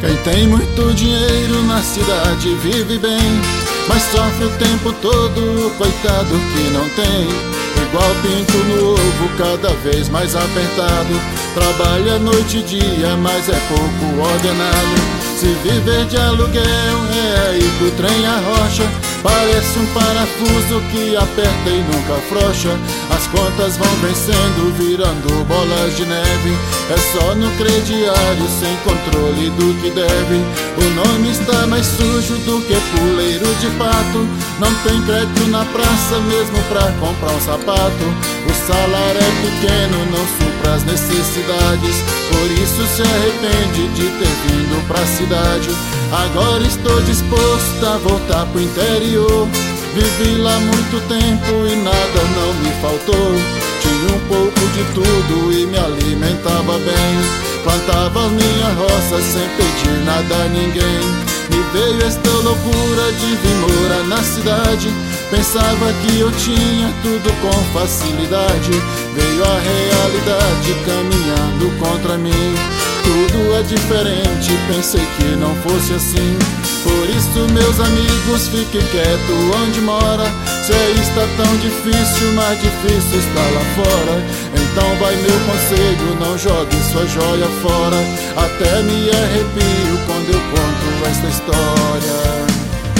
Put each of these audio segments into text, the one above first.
Quem tem muito dinheiro na cidade vive bem, mas sofre o tempo todo o coitado que não tem. Igual pinto no ovo, cada vez mais apertado. Trabalha noite e dia, mas é pouco ordenado. Se viver de aluguel é aí que o trem arrocha. Parece um parafuso que aperta e nunca afrouxa. As contas vão vencendo, virando bolas de neve. É só no crediário, sem controle do que deve. O nome está mais sujo do que puleiro de pato. Não tem crédito na praça mesmo pra comprar um sapato. O salário é pequeno, não supra as necessidades. Por isso se arrepende de ter vindo pra cidade. Agora estou disposto a voltar pro interior. Vivi lá muito tempo e nada não me faltou. Tinha um pouco de tudo e me alimentava bem. Plantava minha roça sem pedir nada a ninguém. Me veio esta loucura de vir morar na cidade. Pensava que eu tinha tudo com facilidade. Veio a realidade caminhando contra mim. Tudo é diferente, pensei que não fosse assim. Por isso, meus amigos, fique quieto onde mora. Se aí está tão difícil, mais difícil está lá fora. Então vai meu conselho, não jogue sua joia fora. Até me arrepio quando eu conto esta história.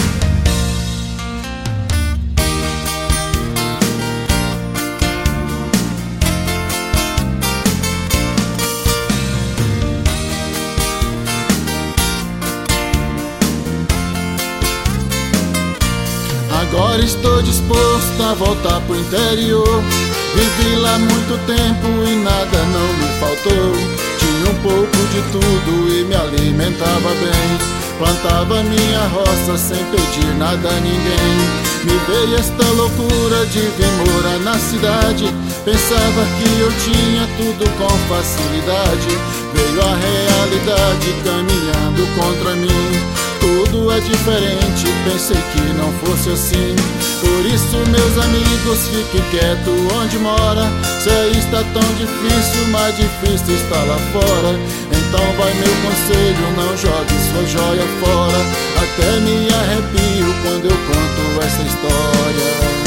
Agora estou disposto a voltar pro interior. Vivi lá muito tempo e nada não me faltou. Tinha um pouco de tudo e me alimentava bem. Plantava minha roça sem pedir nada a ninguém. Me veio esta loucura de vir morar na cidade. Pensava que eu tinha tudo com facilidade. Veio a realidade caminhando contra mim. Tudo é diferente, pensei que não fosse assim. Por isso, meus amigos, fique quieto onde mora. Se aí está tão difícil, mais difícil está lá fora. Então vai meu conselho, não jogue sua joia fora. Até me arrepio quando eu conto essa história.